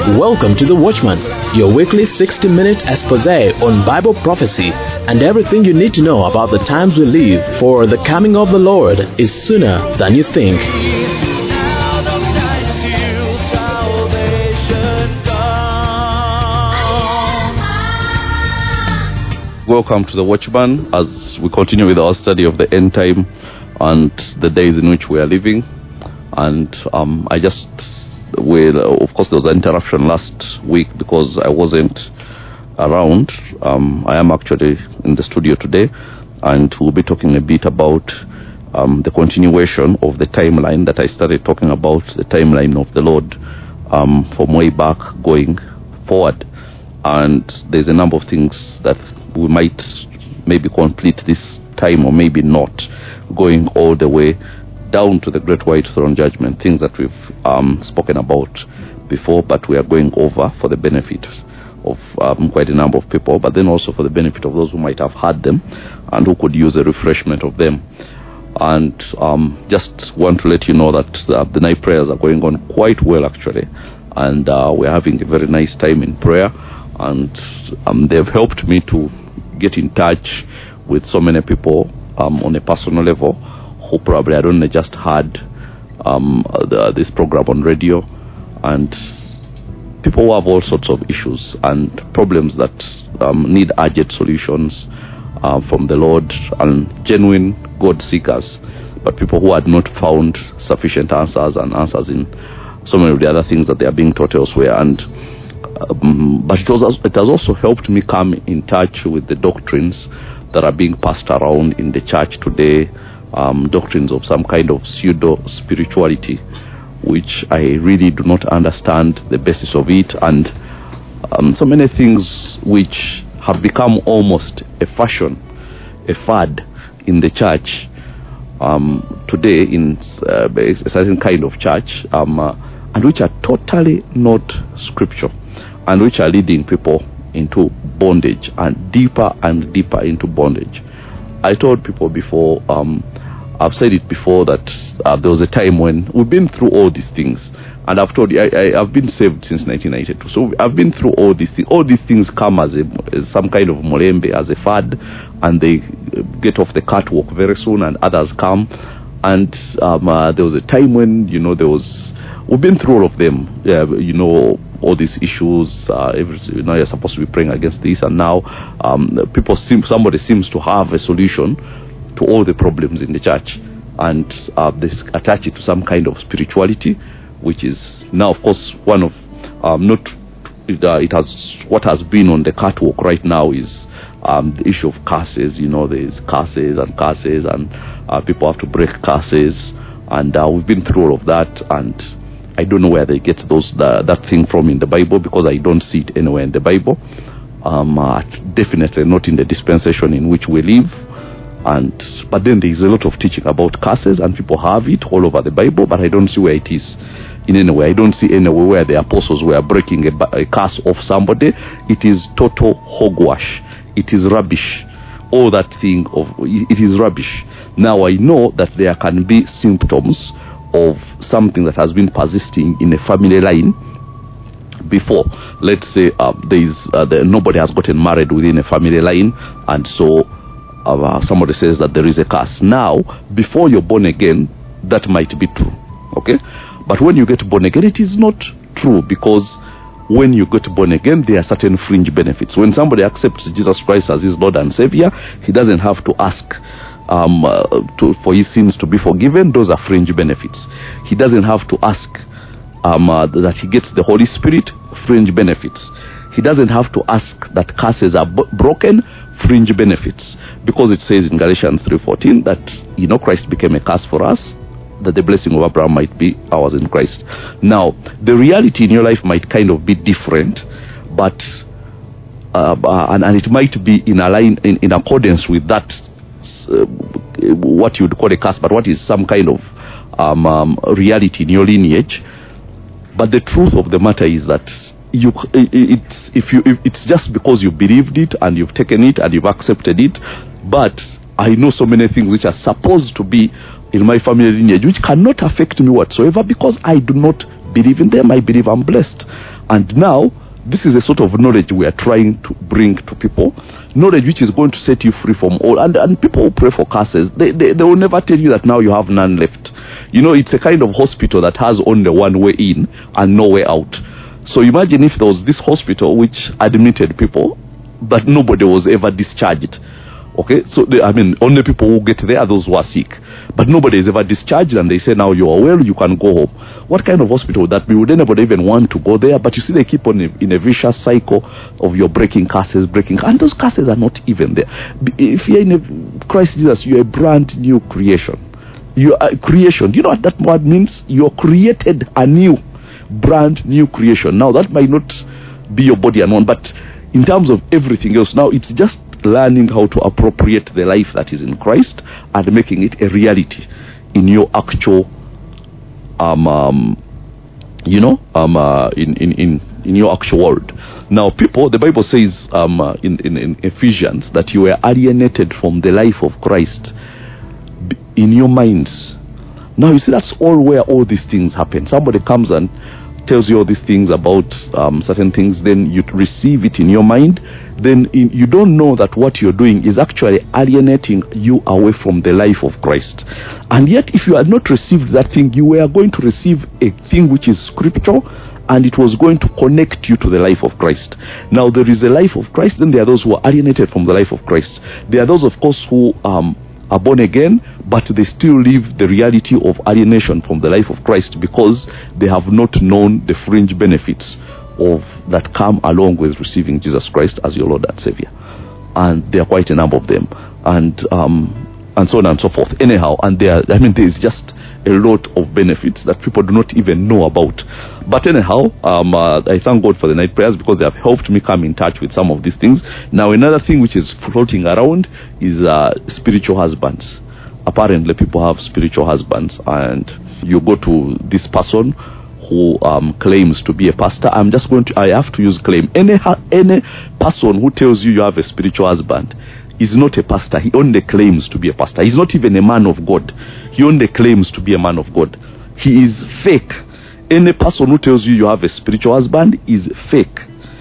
Welcome to The Watchman, your weekly 60-minute expose on Bible prophecy and everything you need to know about the times we live, for the coming of the Lord is sooner than you think. Welcome to The Watchman as we continue with our study of the end time and the days in which we are living. And of course there was an interruption last week because I wasn't around. I am actually in the studio today, and we'll be talking a bit about the continuation of the timeline that I started talking about, the timeline of the Lord from way back going forward. And there's a number of things that we might maybe complete this time or maybe not, going all the way down to the great white throne judgment, things that we've spoken about before, but we are going over for the benefit of quite a number of people, but then also for the benefit of those who might have heard them and who could use a refreshment of them. And just want to let you know that the night prayers are going on quite well actually, and we're having a very nice time in prayer, and they've helped me to get in touch with so many people on a personal level who probably had only just heard this program on radio, and people who have all sorts of issues and problems that need urgent solutions from the Lord, and genuine God seekers, but people who had not found sufficient answers and answers in so many of the other things that they are being taught elsewhere. And but it has also helped me come in touch with the doctrines that are being passed around in the church today, doctrines of some kind of pseudo-spirituality, which I really do not understand the basis of it, and so many things which have become almost a fashion, a fad in the church today, in a certain kind of church, and which are totally not scriptural, and which are leading people into bondage and deeper into bondage. I told people before, I've said it before, that there was a time when we've been through all these things, and I've told you I've been saved since 1992, so I've been through all these things. All these things come as some kind of molembe, as a fad, and they get off the catwalk very soon, and others come. And there was a time when we've been through all of them, all these issues. You're supposed to be praying against this, and now somebody seems to have a solution to all the problems in the church, and they attach it to some kind of spirituality, which is now, of course, one of what has been on the catwalk right now is the issue of curses. There's curses, and people have to break curses, and we've been through all of that, and I don't know where they get that thing from in the Bible, because I don't see it anywhere in the Bible. Definitely not in the dispensation in which we live. But then there is a lot of teaching about curses, and people have it all over the Bible, but I don't see where it is in any way. I don't see anywhere where the apostles were breaking a curse of somebody. It is total hogwash. It is rubbish. All that thing it is rubbish. Now I know that there can be symptoms of something that has been persisting in a family line before. Let's say nobody has gotten married within a family line, and so somebody says that there is a curse. Now, before you're born again, that might be true, okay? But when you get born again, it is not true, because when you get born again, there are certain fringe benefits. When somebody accepts Jesus Christ as his Lord and Savior, he doesn't have to ask for his sins to be forgiven. Those are fringe benefits. He doesn't have to ask that he gets the Holy Spirit. Fringe benefits. He doesn't have to ask that curses are broken. Fringe benefits, because it says in Galatians 3:14 that Christ became a curse for us, that the blessing of Abraham might be ours in Christ. Now, the reality in your life might kind of be different, but and it might be in accordance with that, what you would call a curse, but what is some kind of reality in your lineage. But the truth of the matter is that it's just because you believed it and you've taken it and you've accepted it, but I know so many things which are supposed to be in my family lineage which cannot affect me whatsoever because I do not believe in them. I believe I'm blessed. And now, this is a sort of knowledge we are trying to bring to people. Knowledge which is going to set you free from all. And people who pray for curses, they will never tell you that now you have none left. You know, it's a kind of hospital that has only one way in and no way out. So imagine if there was this hospital which admitted people, but nobody was ever discharged. Okay, so only people who get there are those who are sick, but nobody is ever discharged, and they say now you are well, you can go home. What kind of hospital would that be? Would anybody even want to go there? But you see, they keep on in a vicious cycle of your breaking curses, and those curses are not even there. If you're in Christ Jesus, you're a brand new creation. You are creation. Do you know what that word means? You're created anew, brand new creation. Now that might not be your body and one, but in terms of everything else, now it's just learning how to appropriate the life that is in Christ and making it a reality in your actual in your actual world. Now people, the Bible says in Ephesians that you were alienated from the life of Christ in your minds. Now you see, that's all where all these things happen. Somebody comes and tells you all these things about certain things, then you receive it in your mind, then you don't know that what you're doing is actually alienating you away from the life of Christ. And yet, if you had not received that thing, you were going to receive a thing which is scriptural, and it was going to connect you to the life of Christ. Now, there is a life of Christ, then there are those who are alienated from the life of Christ. There are those, of course, who are born again, but they still live the reality of alienation from the life of Christ because they have not known the fringe benefits of that come along with receiving Jesus Christ as your Lord and Savior. And there are quite a number of them, and so on and so forth. Anyhow, and there is just a lot of benefits that people do not even know about. But anyhow, I thank God for the night prayers because they have helped me come in touch with some of these things. Now, another thing which is floating around is spiritual husbands. Apparently, people have spiritual husbands, and you go to this person who claims to be a pastor. I have to use claim. Any person who tells you have a spiritual husband is not a pastor. He only claims to be a pastor. He's not even a man of God. He only claims to be a man of God. He is fake. Any person who tells you have a spiritual husband is fake.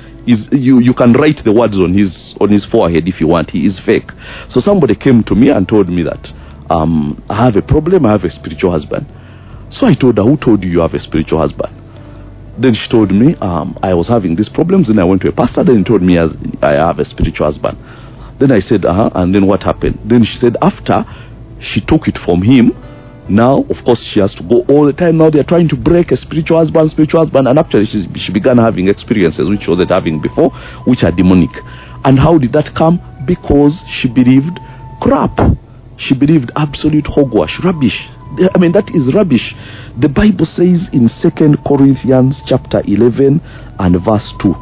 You can write the words on his forehead if you want. He is fake. So somebody came to me and told me that I have a problem. I have a spiritual husband. So I told her, who told you have a spiritual husband? Then she told me I was having these problems, and I went to a pastor. Then he told me I have a spiritual husband. Then I said, and then what happened? Then she said, after she took it from him, now, of course, she has to go all the time. Now they're trying to break a spiritual husband, and actually she began having experiences which she wasn't having before, which are demonic. And how did that come? Because she believed crap. She believed absolute hogwash, rubbish. That is rubbish. The Bible says in 2 Corinthians chapter 11 and verse 2.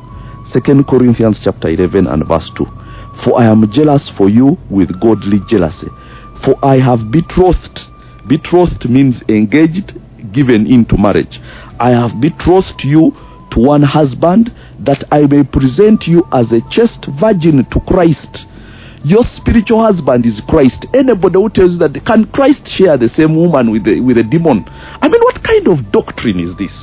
2 Corinthians chapter 11 and verse 2. For I am jealous for you with godly jealousy. For I have betrothed. Betrothed means engaged, given into marriage. I have betrothed you to one husband, that I may present you as a chaste virgin to Christ. Your spiritual husband is Christ. Anybody who tells you that, can Christ share the same woman with a demon? What kind of doctrine is this?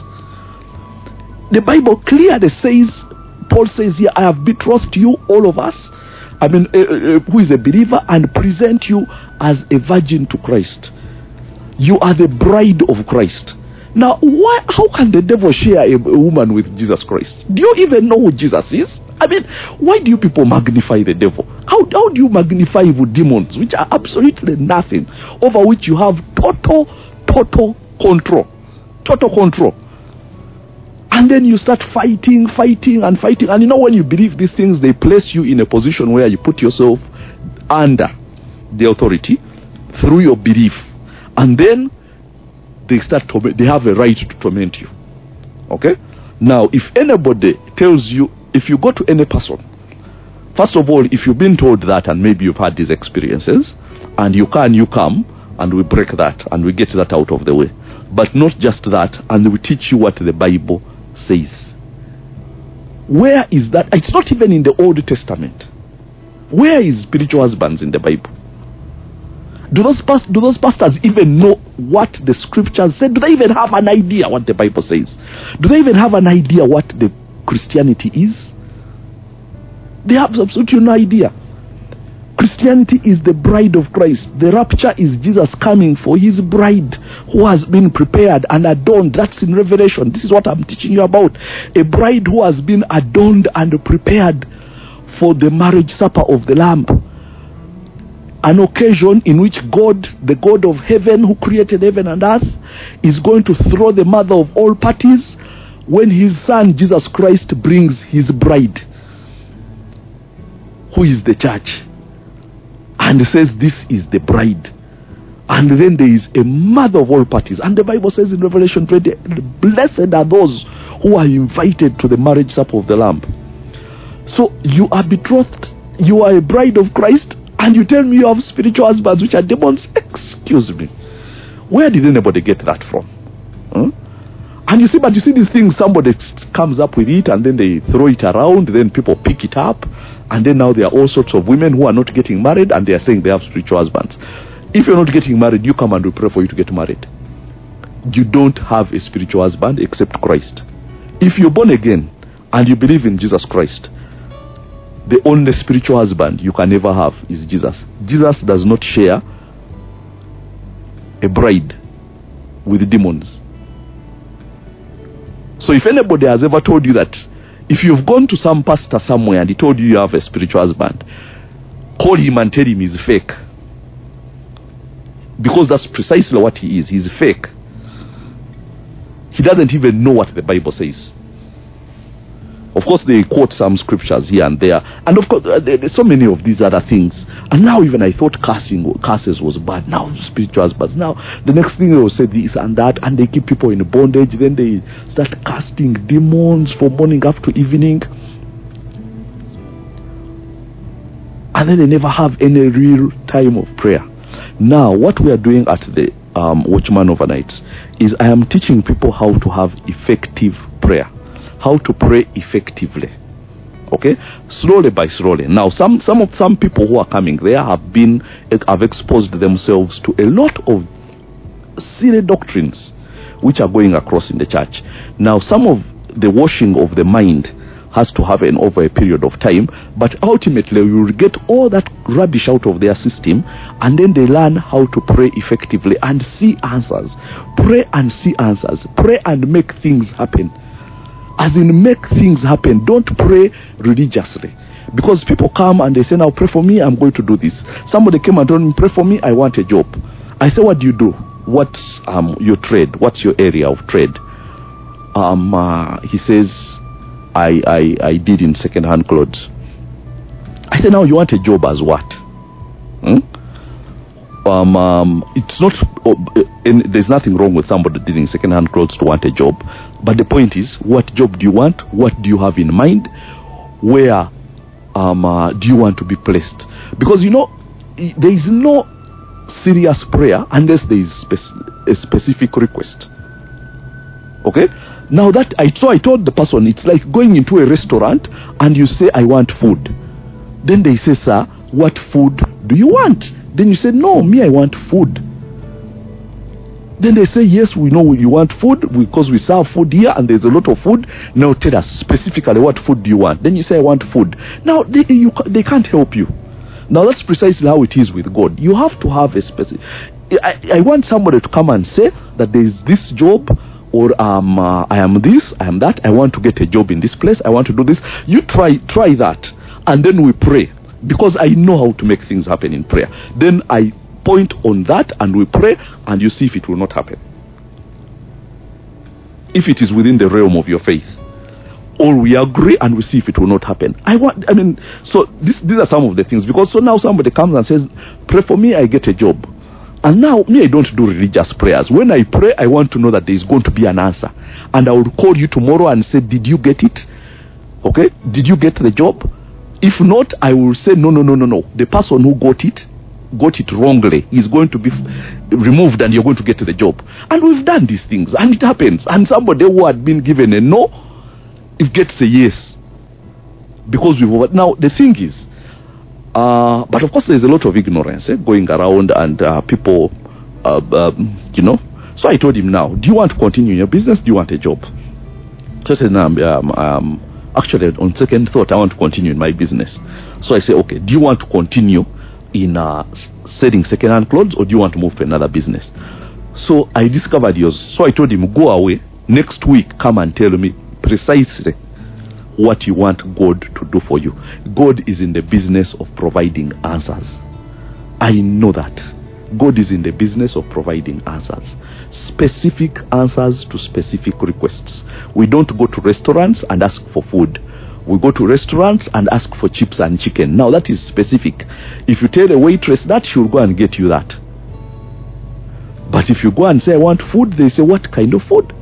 The Bible clearly says, Paul says here, I have betrothed you, all of us, who is a believer, and present you as a virgin to Christ. You are the bride of Christ. Now, how can the devil share a woman with Jesus Christ? Do you even know who Jesus is? Why do you people magnify the devil? How do you magnify evil demons, which are absolutely nothing, over which you have total control? Total control. And then you start fighting. And when you believe these things, they place you in a position where you put yourself under the authority through your belief. And then they have a right to torment you. Okay? Now, if anybody tells you, if you go to any person, first of all, if you've been told that and maybe you've had these experiences, and you come, and we break that, and we get that out of the way. But not just that, and we teach you what the Bible says. Where is that? It's not even in the Old Testament. Where is spiritual husbands in the Bible? Do those pastors even know what the scriptures said? Do they even have an idea what the Bible says? Do they even have an idea what the Christianity is? They have absolutely no idea. Christianity is the bride of Christ. The rapture is Jesus coming for his bride who has been prepared and adorned. That's in Revelation. This is what I'm teaching you about. A bride who has been adorned and prepared for the marriage supper of the Lamb. An occasion in which God, the God of heaven who created heaven and earth, is going to throw the mother of all parties when his son Jesus Christ brings his bride, who is the church, and says this is the bride. And then there is a mother of all parties, and the Bible says in Revelation 20, blessed are those who are invited to the marriage supper of the Lamb. So you are betrothed, you are a bride of Christ, and you tell me you have spiritual husbands which are demons? Excuse me. Where did anybody get that from? And you see these things, somebody comes up with it and then they throw it around, then people pick it up, and then now there are all sorts of women who are not getting married and they are saying they have spiritual husbands. If you're not getting married, you come and we pray for you to get married. You don't have a spiritual husband except Christ. If you're born again and you believe in Jesus Christ, the only spiritual husband you can ever have is Jesus. Jesus does not share a bride with demons. So if anybody has ever told you that, if you've gone to some pastor somewhere and he told you you have a spiritual husband, call him and tell him he's fake. Because that's precisely what he is. He's fake. He doesn't even know what the Bible says. Of course, they quote some scriptures here and there. And of course, there's so many of these other things. And now even I thought curses was bad. Now spiritual husbands. Now the next thing they will say this and that. And they keep people in bondage. Then they start casting demons from morning up to evening. And then they never have any real time of prayer. Now what we are doing at the Watchman Overnights is I am teaching people how to have effective prayer. How to pray effectively. Okay, slowly by slowly. Now some people who are coming there have exposed themselves to a lot of silly doctrines which are going across in the church. Now some of the washing of the mind has to happen over a period of time, but ultimately you will get all that rubbish out of their system, and then they learn how to pray effectively and see answers. Pray and see answers. Pray and make things happen. As in, make things happen. Don't pray religiously. Because people come and they say, now pray for me, I'm going to do this. Somebody came and told me, pray for me, I want a job. I say, what do you do? What's your trade? What's your area of trade? He says, I did in second-hand clothes. I said, now you want a job as what? It's not, there's nothing wrong with somebody dealing second-hand clothes to want a job, but the point is, what job do you want? What do you have in mind? Where do you want to be placed? Because there is no serious prayer unless there is a specific request. Okay? Now that I told the person, it's like going into a restaurant and you say, I want food. Then they say, sir, what food do you want? Then you say, no, me, I want food. Then they say, yes, we know you want food because we serve food here and there's a lot of food. Now tell us specifically what food do you want. Then you say, I want food. Now they can't help you. Now that's precisely how it is with God. You have to have a specific. I want somebody to come and say that there is this job, or I am this, I am that. I want to get a job in this place. I want to do this. You try that, and then we pray. Because I know how to make things happen in prayer. Then I point on that and we pray, and you see if it will not happen. If it is within the realm of your faith. Or we agree and we see if it will not happen. So these are some of the things. Because so now somebody comes and says, pray for me, I get a job. And now me, I don't do religious prayers. When I pray, I want to know that there is going to be an answer. And I will call you tomorrow and say, did you get it? Okay? Did you get the job? If not, I will say, no. The person who got it wrongly is going to be removed and you're going to get the job. And we've done these things and it happens. And somebody who had been given a no, it gets a yes. Because now the thing is, But of course, there's a lot of ignorance going around, and people, So I told him, now, do you want to continue in your business? Do you want a job? So I said, no, actually, on second thought, I want to continue in my business. So I said, okay, do you want to continue in selling second-hand clothes, or do you want to move to another business? So I discovered yours. So I told him, go away. Next week, come and tell me precisely what you want God to do for you. God is in the business of providing answers. I know that. God is in the business of providing answers. Specific answers to specific requests. We don't go to restaurants and ask for food. We go to restaurants and ask for chips and chicken. Now that is specific. If you tell a waitress that, she'll go and get you that. But if you go and say, I want food, they say, what kind of food?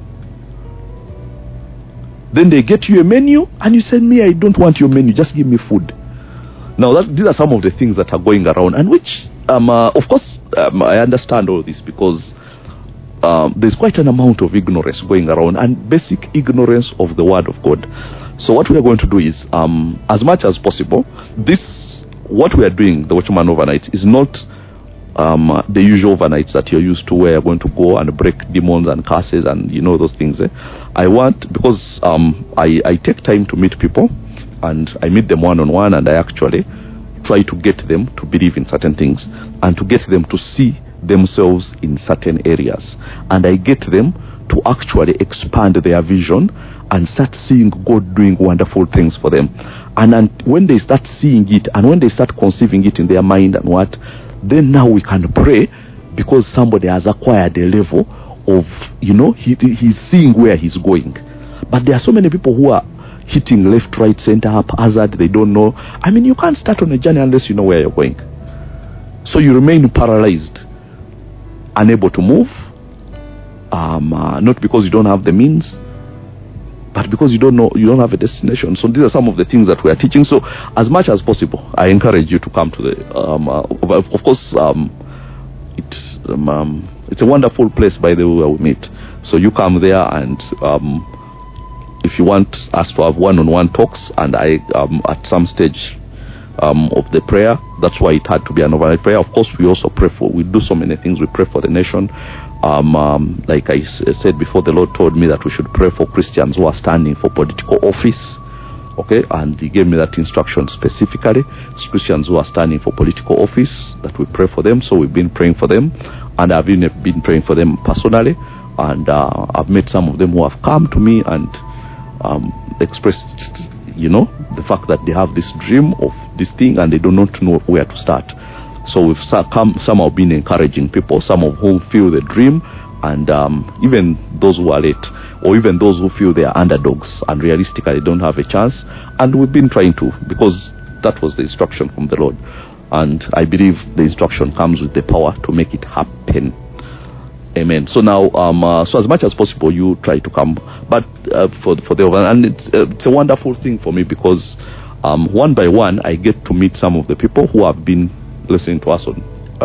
Then they get you a menu, and you say, me, I don't want your menu, just give me food. Now, these are some of the things that are going around, and which, of course, I understand all this, because there's quite an amount of ignorance going around, and basic ignorance of the Word of God. So what we are going to do is, as much as possible, what we are doing, the Watchman Overnight, is not the usual overnights that you're used to, where you're going to go and break demons and curses and those things. I want, because I take time to meet people, and I meet them one-on-one, and I actually try to get them to believe in certain things and to get them to see themselves in certain areas, and I get them to actually expand their vision and start seeing God doing wonderful things for them. And when they start seeing it, and when they start conceiving it in their mind and then now we can pray, because somebody has acquired a level of, he's seeing where he's going. But there are so many people who are hitting left, right, center, haphazard. They don't know. I mean, you can't start on a journey unless you know where you're going. So you remain paralyzed, unable to move, not because you don't have the means, but because you don't have a destination. So these are some of the things that we are teaching. So as much as possible, I encourage you to come to the, of course, it's a wonderful place, by the way, where we meet. So you come there, and if you want us to have one-on-one talks, and I, at some stage of the prayer, that's why it had to be an overnight prayer. Of course, we also we do so many things. We pray for the nation. Like I said before, the Lord told me that we should pray for Christians who are standing for political office. Okay, and He gave me that instruction specifically. It's Christians who are standing for political office, that we pray for them. So we've been praying for them, and I've been praying for them personally. And I've met some of them who have come to me and expressed, the fact that they have this dream of this thing and they do not know where to start. So we've some have been encouraging people, some of whom feel the dream, and even those who are late, or even those who feel they are underdogs and realistically don't have a chance. And we've been trying to, because that was the instruction from the Lord, and I believe the instruction comes with the power to make it happen. Amen. So now, so as much as possible, you try to come, but for the over, and it's a wonderful thing for me, because one by one I get to meet some of the people who have been listening to us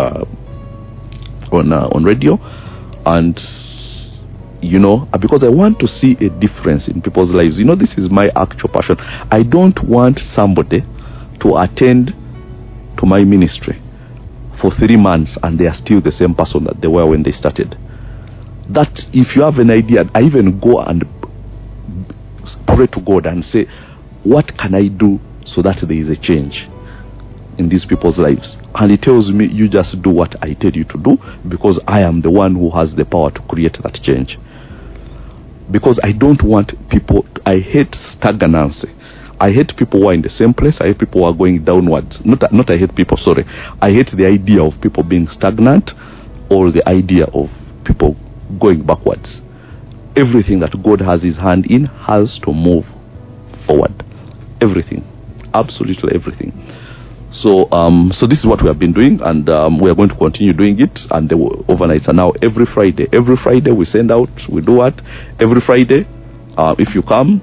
on radio, and because I want to see a difference in people's lives. This is my actual passion. I don't want somebody to attend to my ministry for 3 months and they are still the same person that they were when they started. That, if you have an idea, I even go and pray to God and say, what can I do so that there is a change in these people's lives? And He tells me, you just do what I tell you to do, because I am the one who has the power to create that change. Because I don't want people, I hate stagnancy. I hate people who are in the same place. I hate people who are going downwards. Not I hate people, sorry. I hate the idea of people being stagnant, or the idea of people going backwards. Everything that God has His hand in has to move forward. Everything. Absolutely everything. So so this is what we have been doing, and we are going to continue doing it. And the overnights are now every Friday. Every Friday we send out, we do what? Every Friday, if you can,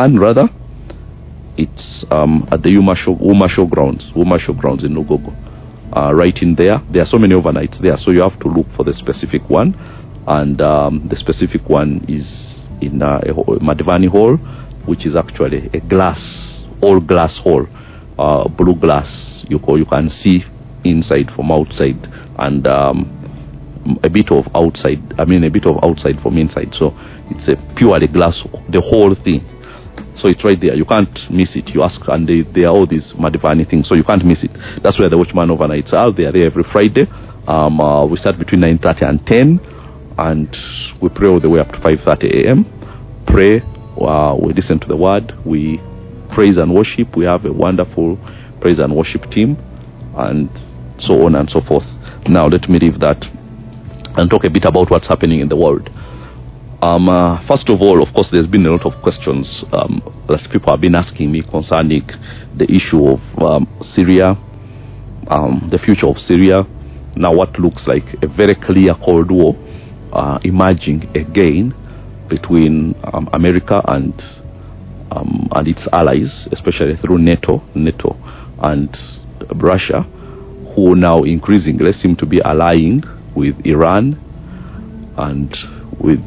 it's at the Umasho grounds in Lugogo. Right in there. There are so many overnights there, so you have to look for the specific one. And the specific one is in Madivani Hall, which is actually all glass hall. blue glass. You can see inside from outside, and a bit of outside from inside. So it's a purely glass, the whole thing. So it's right there. You can't miss it. You ask, and there are all these Madivani things, so you can't miss it. That's where the Watchman overnights are. They are there every Friday. We start between 9:30 and 10, and we pray all the way up to 5:30 a.m. Pray. We listen to the word. We praise and worship. We have a wonderful praise and worship team, and so on and so forth. Now let me leave that and talk a bit about what's happening in the world. First of all, of course, there's been a lot of questions that people have been asking me concerning the issue of Syria, the future of Syria. Now, what looks like a very clear Cold War emerging again between America and its allies, especially through NATO and Russia, who now increasingly seem to be allying with Iran and with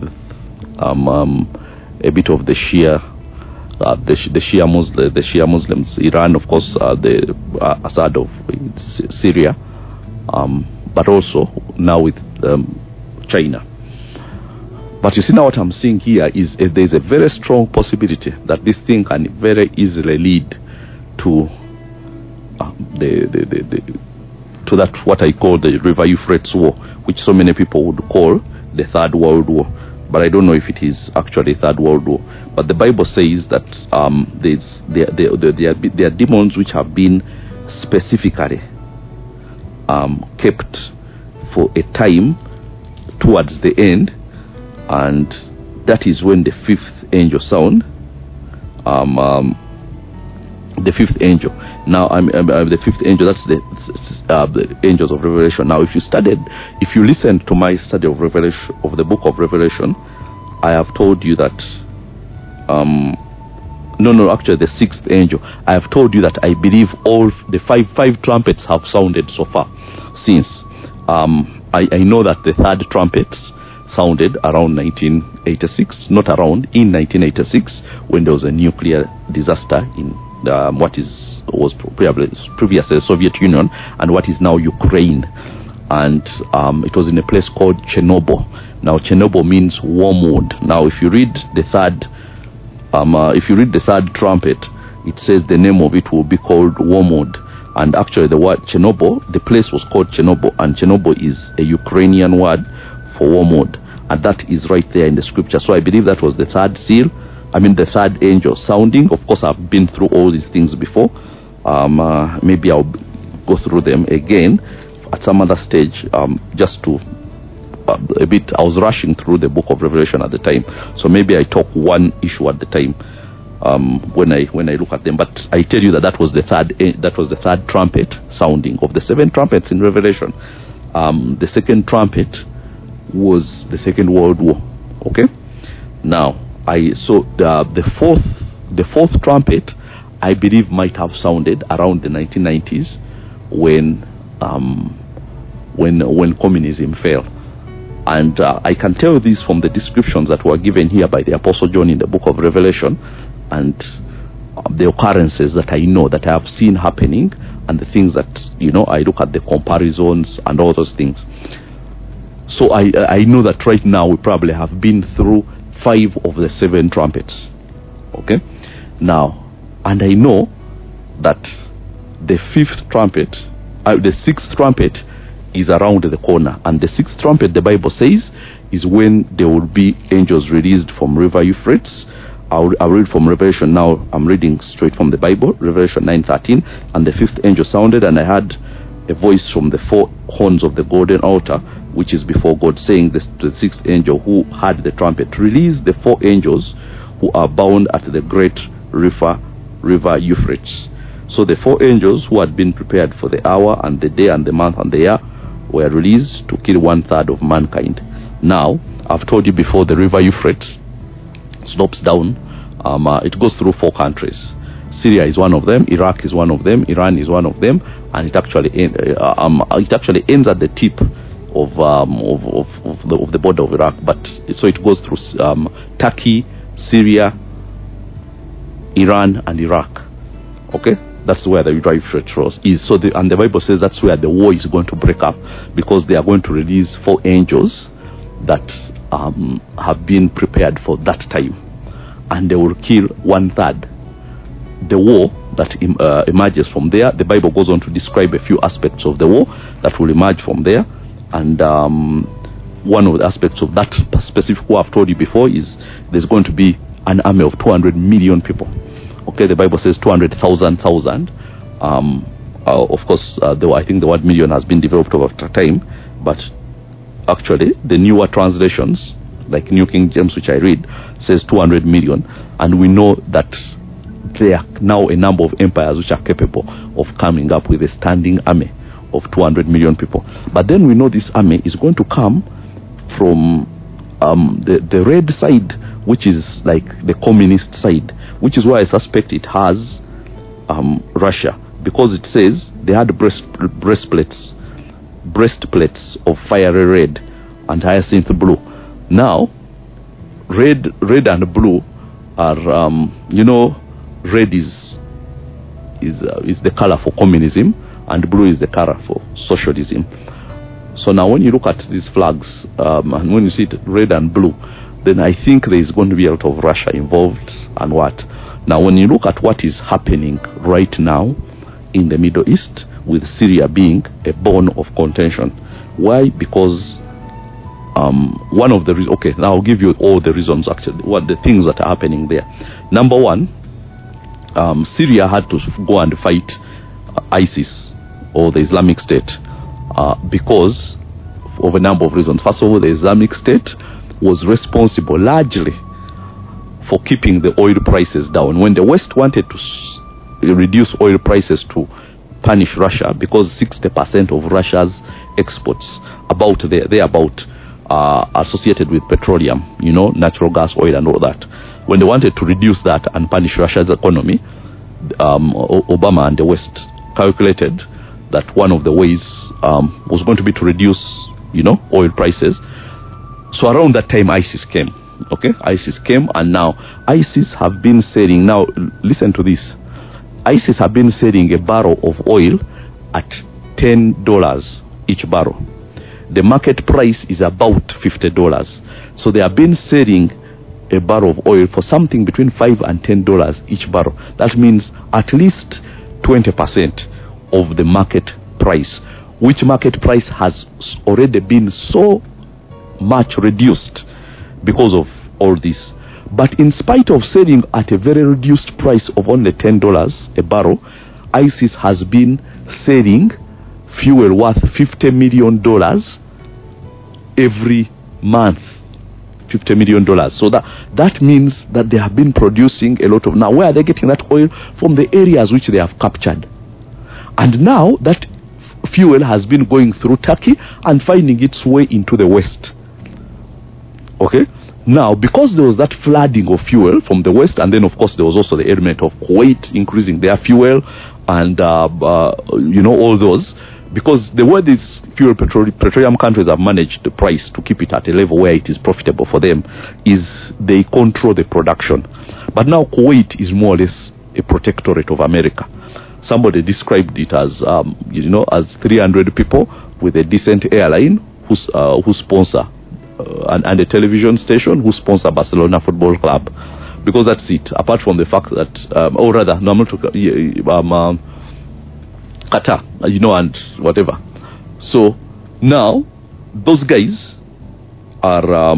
a bit of the Shia Muslims. Iran, of course, the Assad of Syria, but also now with China. But you see, now what I'm seeing here is there's a very strong possibility that this thing can very easily lead to to that what I call the River Euphrates War, which so many people would call the Third World War. But I don't know if it is actually Third World War. But the Bible says that there are demons which have been specifically kept for a time towards the end, and that is when the fifth angel sound. The fifth angel. Now, the fifth angel. That's the angels of Revelation. Now, if you listen to my study of Revelation, of the book of Revelation, I have told you that. Actually, the sixth angel. I have told you that I believe all the five trumpets have sounded so far. Since I know that the third trumpets sounded around 1986, not around, in 1986, when there was a nuclear disaster in was previously the Soviet Union and what is now Ukraine, and it was in a place called Chernobyl. Now Chernobyl means wormwood. Now if you read the third trumpet, it says the name of it will be called wormwood, and actually the word Chernobyl, the place was called Chernobyl, and Chernobyl is a Ukrainian word for wormwood, and that is right there in the scripture. So I believe that was the third seal. The third angel sounding. Of course, I've been through all these things before. Maybe I'll go through them again at some other stage, just to a bit. I was rushing through the book of Revelation at the time, so maybe I talk one issue at the time when I look at them. But I tell you that was the third trumpet sounding of the seven trumpets in Revelation. The second trumpet was the Second World War. Okay, now. The fourth trumpet, I believe, might have sounded around the 1990s when communism fell, and I can tell this from the descriptions that were given here by the Apostle John in the book of Revelation, and the occurrences that I know, that I have seen happening, and the things that I look at the comparisons and all those things. So I know that right now we probably have been through 5 of the 7 trumpets. Okay, now, and I know that the 5th trumpet, the 6th trumpet is around the corner, and the 6th trumpet, the Bible says, is when there will be angels released from River Euphrates. I'll read from Revelation now. I'm reading straight from the Bible, Revelation 9:13. And the 5th angel sounded, and I heard a voice from the 4 horns of the golden altar, which is before God, saying this to the 6th angel who had the trumpet, release the 4 angels who are bound at the great river Euphrates. So the 4 angels who had been prepared for the hour and the day and the month and the year were released to kill 1/3 of mankind. Now, I've told you before, the river Euphrates slopes down. It goes through 4 countries. Syria is one of them, Iraq is one of them, Iran is one of them, and it actually ends at the tip of the border of Iraq. But so it goes through Turkey, Syria, Iran, and Iraq. Okay, That's where the Euphrates is. So, and the Bible says that's where the war is going to break up, because they are going to release 4 angels that have been prepared for that time, and they will kill 1/3. The war that emerges from there, the Bible goes on to describe a few aspects of the war that will emerge from there, and one of the aspects of that specific war I've told you before is there's going to be an army of 200 million people. Okay, the Bible says 200,000. Of course, I think the word million has been developed over time, but actually the newer translations, like New King James, which I read, says 200 million, and we know that there are now a number of empires which are capable of coming up with a standing army of 200 million people. But then we know this army is going to come from the red side, which is like the communist side, which is why I suspect it has Russia, because it says they had breastplates of fiery red and hyacinth blue. Now, red and blue are, red is the color for communism, and blue is the color for socialism. So now when you look at these flags, and when you see it red and blue, then I think there is going to be a lot of Russia involved. And what? Now when you look at what is happening right now in the Middle East, with Syria being a bone of contention. Why? Because one of the reasons, okay, now I'll give you all the reasons actually, what the things that are happening there. Number one, Syria had to go and fight ISIS, or the Islamic State, because of a number of reasons. First of all, the Islamic State was responsible largely for keeping the oil prices down. When the West wanted to reduce oil prices to punish Russia, because 60% of Russia's exports are associated with petroleum, natural gas, oil and all that. When they wanted to reduce that and punish Russia's economy, Obama and the West calculated that one of the ways was going to be to reduce, oil prices. So around that time, ISIS came. Okay, ISIS came, and now ISIS have been selling. Now listen to this. ISIS have been selling a barrel of oil at $10 each barrel. The market price is about $50. So they have been selling a barrel of oil for something between $5 and $10 each barrel. That means at least 20% of the market price, which market price has already been so much reduced because of all this. But in spite of selling at a very reduced price of only $10 a barrel, ISIS has been selling fuel worth $50 million every month. $50 million. So that means that they have been producing a lot of. Now, where are they getting that oil? From the areas which they have captured. And now that fuel has been going through Turkey and finding its way into the West. Okay? Now, because there was that flooding of fuel from the West, and then of course there was also the element of Kuwait increasing their fuel, and all those, because the way these petroleum countries have managed the price to keep it at a level where it is profitable for them, is they control the production. But now Kuwait is more or less a protectorate of America. Somebody described it as as 300 people with a decent airline who sponsor and a television station who sponsor Barcelona Football Club, because that's it. Apart from the fact that, Qatar, and whatever. So now those guys are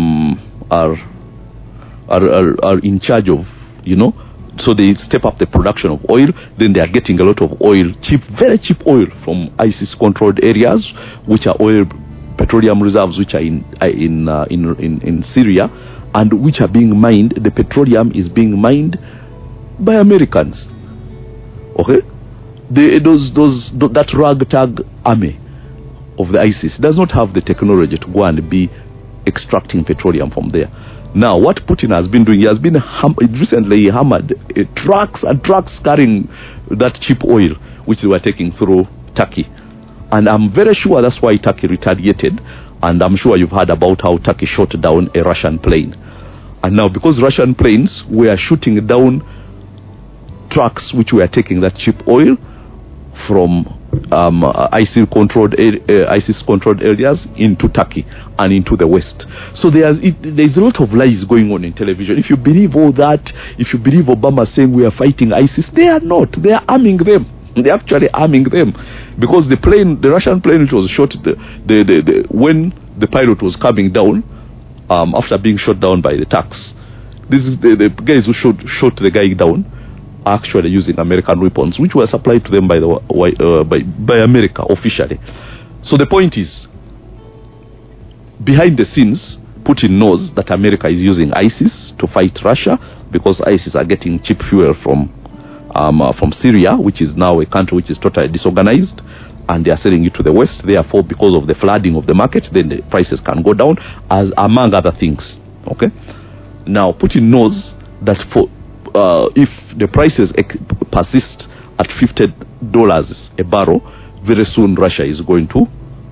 in charge of, so they step up the production of oil. Then they are getting a lot of oil, very cheap oil from ISIS-controlled areas, which are petroleum reserves which are in Syria, and which are being mined. The petroleum is being mined by Americans. Okay, that ragtag army of the ISIS does not have the technology to go and be extracting petroleum from there. Now, what Putin has been doing, he has been recently hammered trucks and trucks carrying that cheap oil which they were taking through Turkey. And I'm very sure that's why Turkey retaliated. And I'm sure you've heard about how Turkey shot down a Russian plane. And now, because Russian planes were shooting down trucks which were taking that cheap oil from ISIS-controlled areas into Turkey and into the West. So there's a lot of lies going on in television. If you believe all that, if you believe Obama saying we are fighting ISIS, they are not. They are arming them. They're actually arming them, because the Russian plane which was shot, when the pilot was coming down, after being shot down by the Turks, this is the guys who shot the guy down, are actually using American weapons, which were supplied to them by America officially. So the point is, behind the scenes, Putin knows that America is using ISIS to fight Russia, because ISIS are getting cheap fuel from Syria, which is now a country which is totally disorganized, and they are selling it to the West. Therefore, because of the flooding of the market, then the prices can go down, as among other things. Okay. Now, Putin knows that if the prices persist at $50 a barrel, very soon Russia is going to,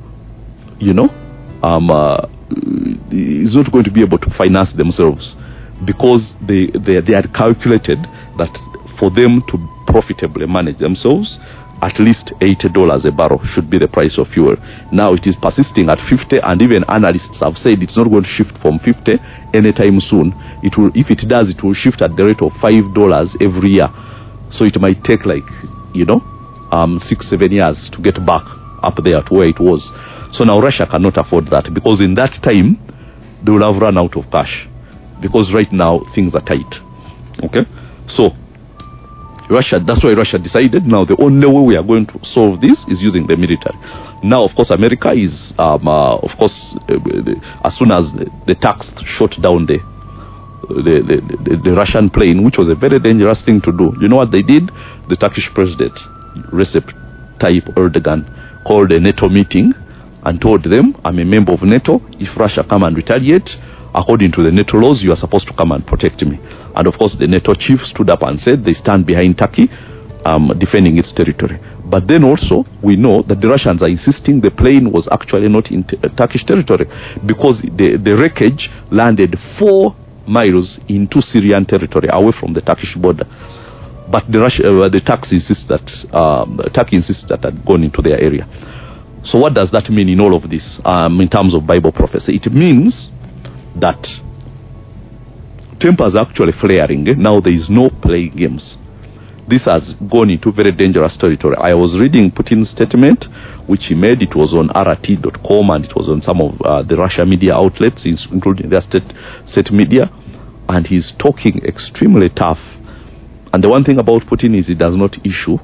is not going to be able to finance themselves, because they had calculated that for them to profitably manage themselves, at least $80 a barrel should be the price of fuel. Now it is persisting at 50, and even analysts have said it's not going to shift from 50 anytime soon. It will, if it does, it will shift at the rate of $5 every year. So it might take 6-7 years to get back up there to where it was. So now Russia cannot afford that, because in that time they will have run out of cash, because right now things are tight. Okay, so that's why Russia decided, now the only way we are going to solve this is using the military. Now, of course, America is, as soon as the Turks shot down the Russian plane, which was a very dangerous thing to do. You know what they did? The Turkish president, Recep Tayyip Erdogan, called a NATO meeting and told them, I'm a member of NATO. If Russia come and retaliate, according to the NATO laws, you are supposed to come and protect me. And of course, the NATO chief stood up and said they stand behind Turkey, defending its territory. But then also, we know that the Russians are insisting the plane was actually not in Turkish territory, because the wreckage landed 4 miles into Syrian territory, away from the Turkish border. But the Turks insist that Turkey insists that had gone into their area. So what does that mean in all of this, in terms of Bible prophecy? It means that tempers are actually flaring. Now there is no playing games. This has gone into very dangerous territory. I was reading Putin's statement, which he made. It was on RT.com, and it was on some of the Russia media outlets, including their state media. And he's talking extremely tough. And the one thing about Putin is he does not issue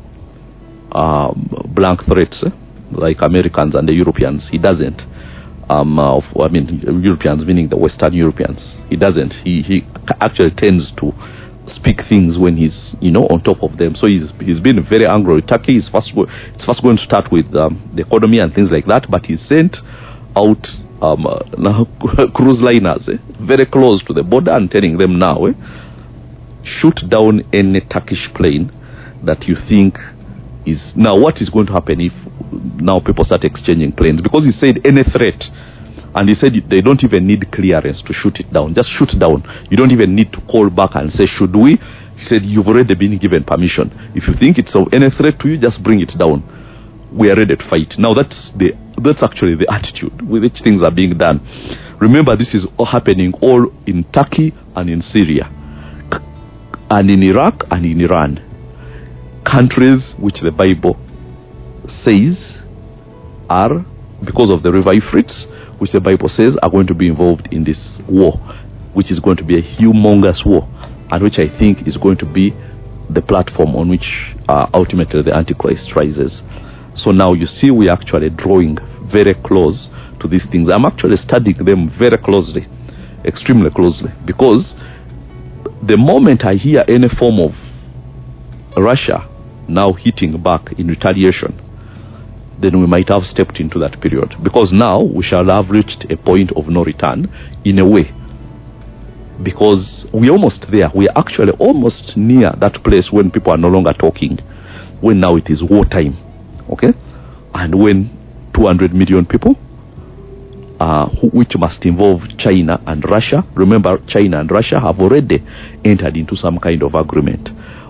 blank threats like Americans and the Europeans. He doesn't. Europeans meaning the Western Europeans. He doesn't. He actually tends to speak things when he's on top of them. So he's been very angry with Turkey. It's first going to start with the economy and things like that. But he sent out cruise liners very close to the border and telling them now, shoot down any Turkish plane that you think is. Now what is going to happen if now people start exchanging planes? Because he said any threat, and he said they don't even need clearance to shoot it down. Just shoot down. You don't even need to call back and say, should we? He said, you've already been given permission. If you think it's of any threat to you, just bring it down. We are ready to fight. Now that's actually the attitude with which things are being done. Remember, this is all happening all in Turkey and in Syria and in Iraq and in Iran, countries which the Bible says are, because of the river Euphrates, which the Bible says are going to be involved in this war, which is going to be a humongous war, and which I think is going to be the platform on which ultimately the Antichrist rises. So now you see we are actually drawing very close to these things. I'm actually studying them very closely, extremely closely, because the moment I hear any form of Russia now hitting back in retaliation, then we might have stepped into that period, because now we shall have reached a point of no return in a way, because we're almost there. We are actually almost near that place when people are no longer talking, when now it is wartime, okay? And when 200 million people, which must involve China and Russia. Remember, China and Russia have already entered into some kind of agreement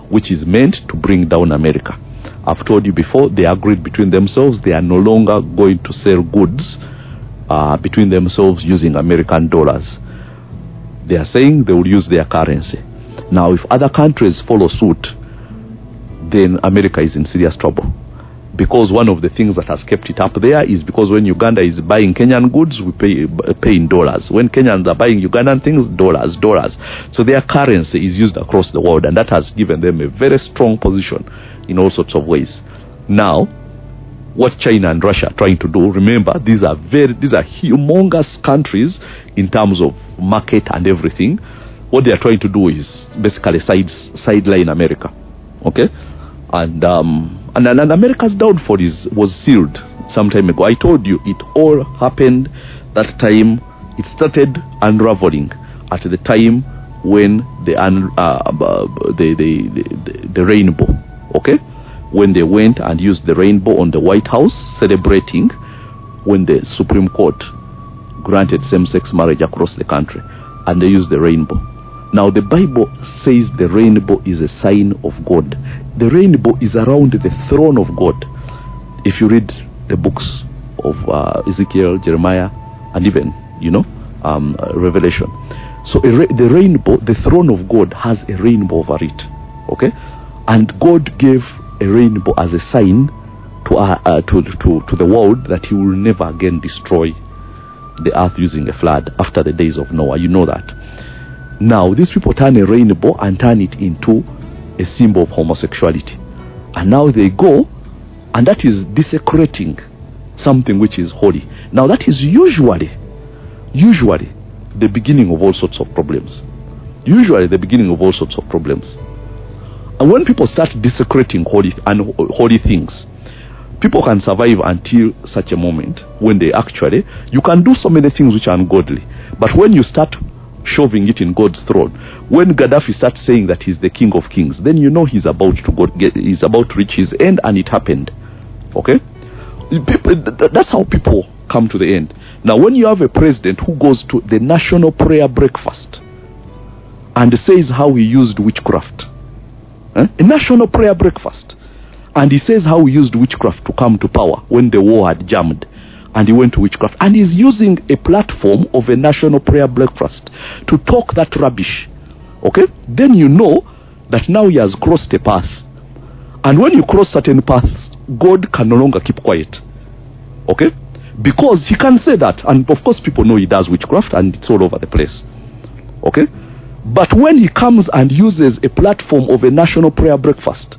which is meant to bring down America. I've told you before, they agreed between themselves. They are no longer going to sell goods between themselves using American dollars. They are saying they will use their currency. Now, if other countries follow suit, then America is in serious trouble. Because one of the things that has kept it up there is because when Uganda is buying Kenyan goods, we pay in dollars. When Kenyans are buying Ugandan things, dollars. So their currency is used across the world, and that has given them a very strong position in all sorts of ways. Now, what China and Russia are trying to do, remember, these are humongous countries in terms of market and everything. What they are trying to do is basically sideline America. Okay? And America's downfall was sealed some time ago. I told you it all happened that time. It started unraveling at the time when the rainbow, okay, when they went and used the rainbow on the White House, celebrating when the Supreme Court granted same-sex marriage across the country, and they used the rainbow. Now, the Bible says the rainbow is a sign of God. The rainbow is around the throne of God. If you read the books of Ezekiel, Jeremiah, and even, Revelation. So the rainbow, the throne of God, has a rainbow over it. Okay? And God gave a rainbow as a sign to the world that he will never again destroy the earth using a flood after the days of Noah. You know that. Now, these people turn a rainbow and turn it into a symbol of homosexuality. And now they go, and that is desecrating something which is holy. Now, that is usually the beginning of all sorts of problems. And when people start desecrating holy things, people can survive until such a moment when you can do so many things which are ungodly. But when you start shoving it in God's throne, when Gaddafi starts saying that he's the king of kings, then you know he's about to reach his end, and it happened. Okay? That's how people come to the end. Now, when you have a president who goes to the national prayer breakfast and says how he used witchcraft, a national prayer breakfast, and he says how he used witchcraft to come to power when the war had jammed, and he went to witchcraft, and he's using a platform of a national prayer breakfast to talk that rubbish, okay, then you know that now he has crossed a path. And when you cross certain paths, God can no longer keep quiet, okay, because he can say that. And of course people know he does witchcraft, and it's all over the place, okay. But when he comes and uses a platform of a national prayer breakfast,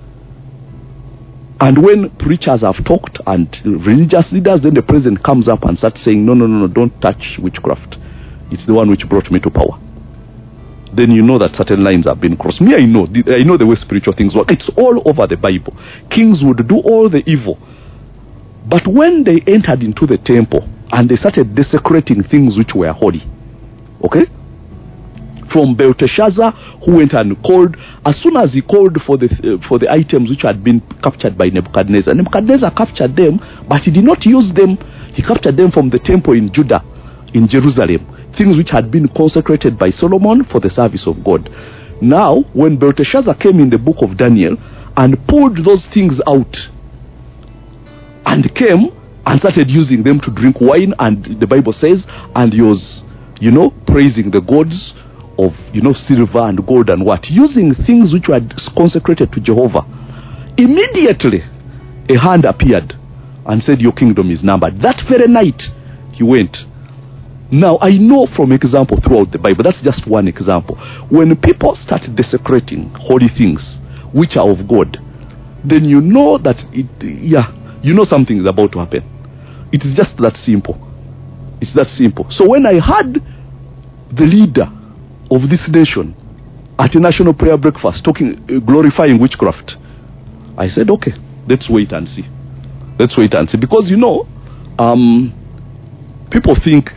and when preachers have talked and religious leaders, then the president comes up and starts saying, no, don't touch witchcraft. It's the one which brought me to power. Then you know that certain lines have been crossed. I know the way spiritual things work. It's all over the Bible. Kings would do all the evil. But when they entered into the temple and they started desecrating things which were holy, okay? From Belteshazzar, who went and called, as soon as he called for the items which had been captured by Nebuchadnezzar. Nebuchadnezzar captured them, but he did not use them. He captured them from the temple in Judah, in Jerusalem, things which had been consecrated by Solomon for the service of God. Now, when Belteshazzar came in the book of Daniel and pulled those things out, and came and started using them to drink wine, and the Bible says, and he was, praising the gods of silver and gold and what, using things which were consecrated to Jehovah. Immediately a hand appeared and said, your kingdom is numbered. That very night he went. Now I know from example throughout the Bible, that's just one example, when people start desecrating holy things which are of God, then you know that something is about to happen. It is just that simple. It's that simple. So when I heard the leader of this nation at a national prayer breakfast glorifying witchcraft, I said, okay, let's wait and see. Because people think,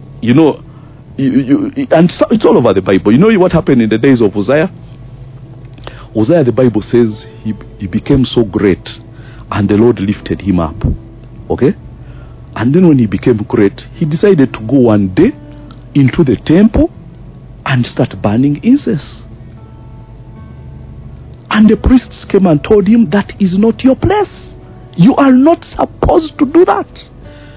and it's all over the Bible. You know what happened in the days of Uzziah? The Bible says he became so great, and the Lord lifted him up. Okay? And then when he became great, he decided to go one day into the temple and start burning incense. And the priests came and told him, that is not your place. You are not supposed to do that.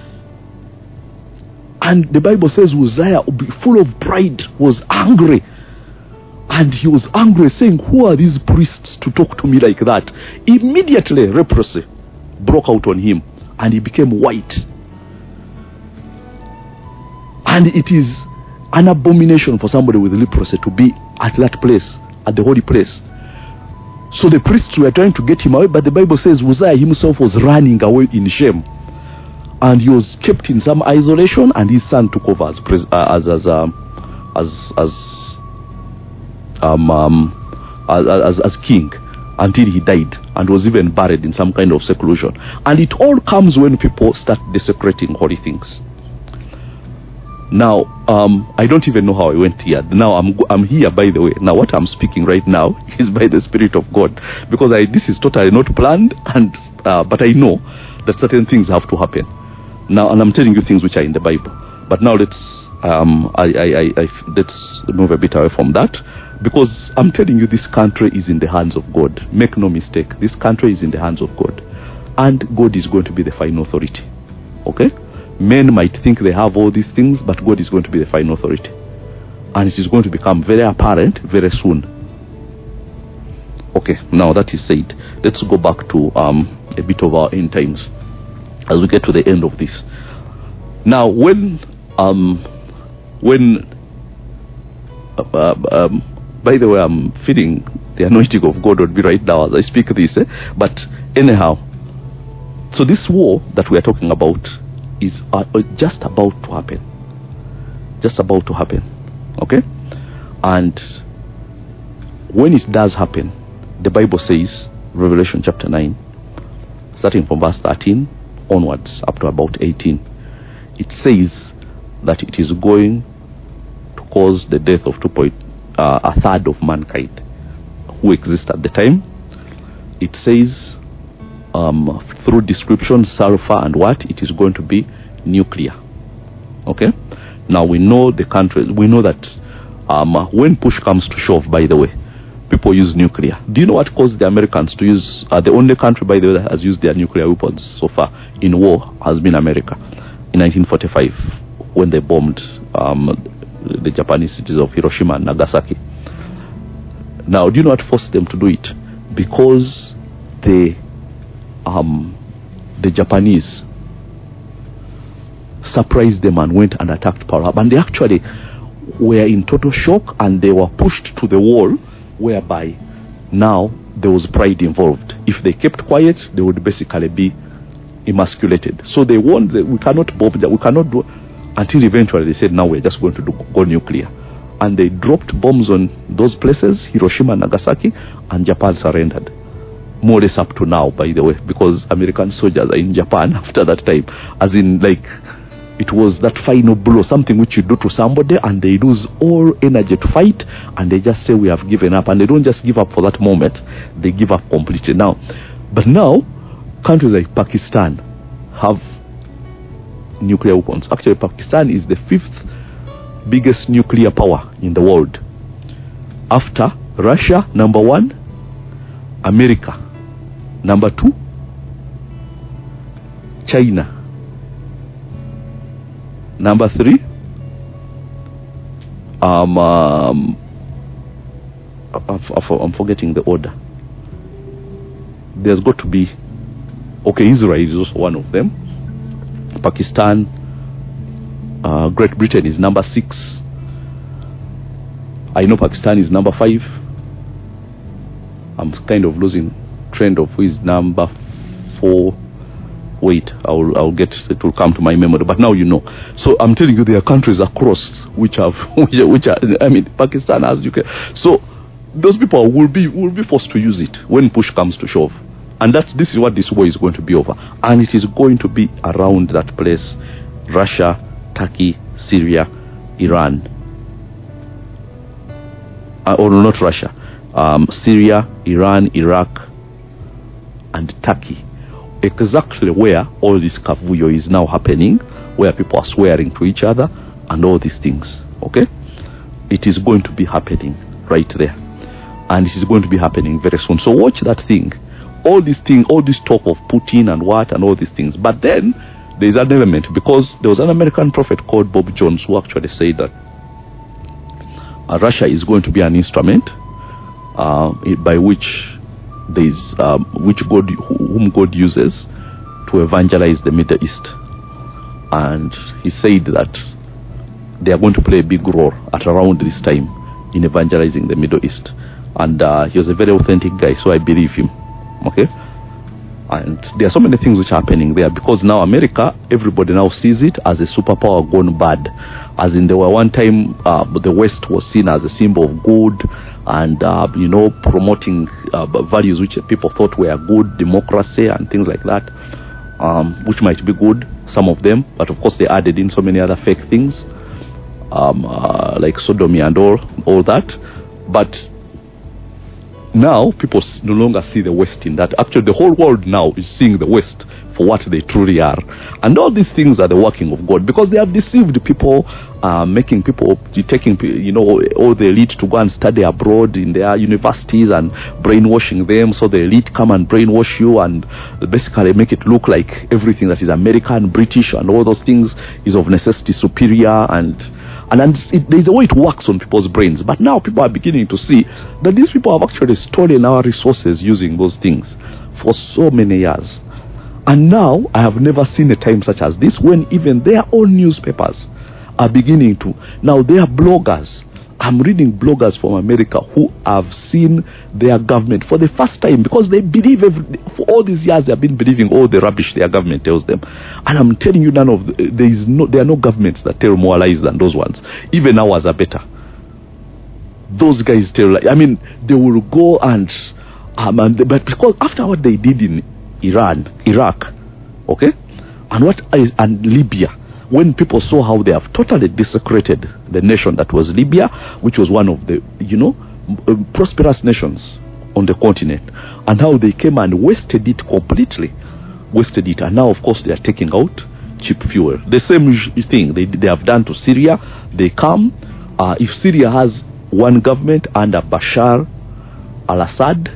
And the Bible says Uzziah, full of pride, was angry. And he was angry, saying, who are these priests to talk to me like that? Immediately, leprosy broke out on him, and he became white. And it is an abomination for somebody with leprosy to be at that place, at the holy place. So the priests were trying to get him away, but the Bible says Uzziah himself was running away in shame. And he was kept in some isolation, and his son took over as king until he died, and was even buried in some kind of seclusion. And it all comes when people start desecrating holy things. Now, I don't even know how I went here. Now I'm here, by the way. Now what I'm speaking right now is by the Spirit of God, because this is totally not planned, and but I know that certain things have to happen. Now, and I'm telling you things which are in the Bible. But now let's move a bit away from that, because I'm telling you, this country is in the hands of God. Make no mistake, this country is in the hands of God, and God is going to be the final authority. Okay? Men might think they have all these things, but God is going to be the final authority, and it is going to become very apparent very soon. Okay, now that is said, let's go back to a bit of our end times as we get to the end of this. Now, when by the way, I'm feeling the anointing of God on me right now as I speak this, but anyhow, so this war that we are talking about is just about to happen. Just about to happen. Okay? And when it does happen, the Bible says, Revelation chapter 9, starting from verse 13 onwards up to about 18, it says that it is going to cause the death of a third of mankind who exist at the time. It says, through description, sulfur and what, it is going to be nuclear. Okay? Now we know the country, we know that when push comes to shove, by the way, people use nuclear. Do you know what caused the Americans to use, the only country, by the way, that has used their nuclear weapons so far in war has been America. In 1945, when they bombed the Japanese cities of Hiroshima and Nagasaki. Now, do you know what forced them to do it? Because the Japanese surprised them and went and attacked Pearl Harbor, and they actually were in total shock, and they were pushed to the wall, whereby now there was pride involved. If they kept quiet, they would basically be emasculated. So they warned that we cannot bomb that, we cannot do, until eventually they said, now we're just going to go nuclear. And they dropped bombs on those places, Hiroshima and Nagasaki, and Japan surrendered. More or less up to now, by the way, because American soldiers are in Japan after that time. As in, like, it was that final blow, something which you do to somebody and they lose all energy to fight, and they just say, we have given up. And they don't just give up for that moment, they give up completely. Now, but now, countries like Pakistan have nuclear weapons. Actually, Pakistan is the 5th biggest nuclear power in the world. After Russia, number 1, America, number 2, China, number 3, I'm forgetting the order. There's got to be, okay, Israel is also one of them. Pakistan, Great Britain is number 6. I know Pakistan is number 5. I'm kind of losing trend of who is number 4. Wait, I'll get, it will come to my memory, but now you know. So I'm telling you, there are countries across which have which are, I mean, Pakistan has UK. So those people will be forced to use it when push comes to shove. And this is what this war is going to be over. And it is going to be around that place: Russia, Turkey, Syria, Iran. Or not Russia. Syria, Iran, Iraq, and Turkey. Exactly where all this kavuyo is now happening, where people are swearing to each other and all these things. Okay? It is going to be happening right there. and it is going to be happening very soon. So watch that thing. All this talk of Putin and all these things. But then there is an element, because there was an American prophet called Bob Jones who actually said that Russia is going to be an instrument by which there is whom God uses to evangelize the Middle East. And he said that they are going to play a big role at around this time in evangelizing the Middle East. And he was a very authentic guy, so I believe him. Okay? And there are so many things which are happening there, because now America, everybody now sees it as a superpower gone bad. As in, there were one time the West was seen as a symbol of good and promoting values which people thought were good, democracy and things like that, which might be good, some of them, but of course they added in so many other fake things, like sodomy and all that. But now people no longer see the West in that. Actually, the whole world now is seeing the West for what they truly are. And all these things are the working of God, because they have deceived people, making people, taking all the elite to go and study abroad in their universities and brainwashing them. So the elite come and brainwash you and basically make it look like everything that is American, British and all those things is of necessity superior, and there's a way it works on people's brains. But now people are beginning to see that these people have actually stolen our resources using those things for so many years. And now I have never seen a time such as this, when even their own newspapers are beginning to, now they are bloggers. I'm reading bloggers from America who have seen their government for the first time, because they believe for all these years they have been believing all the rubbish their government tells them. And I'm telling you, there are no governments that tell more lies than those ones. Even ours are better. Those guys tell lies. I mean, they will go but because after what they did in Iraq, okay, and Libya, when people saw how they have totally desecrated the nation that was Libya, which was one of the prosperous nations on the continent, and how they came and wasted it completely, and now of course they are taking out cheap fuel. The same thing they have done to Syria. They come, if Syria has one government under Bashar al-Assad,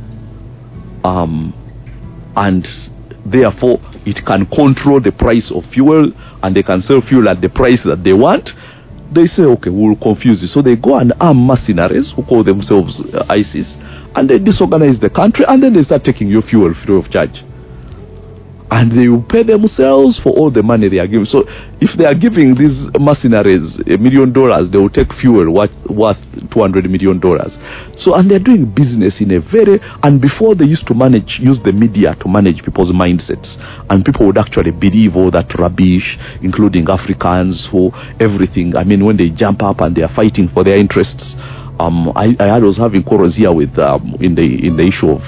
and therefore it can control the price of fuel, and they can sell fuel at the price that they want, they say, okay, we'll confuse you. So they go and arm mercenaries who call themselves ISIS, and they disorganize the country, and then they start taking your fuel free of charge. And they will pay themselves for all the money they are giving. So if they are giving these mercenaries $1 million, they will take fuel worth $200 million. So, and they're doing business in a very, and before they used to use the media to manage people's mindsets, and people would actually believe all that rubbish, including Africans, everything. I mean, when they jump up and they are fighting for their interests. I was having quarrels here with in the issue of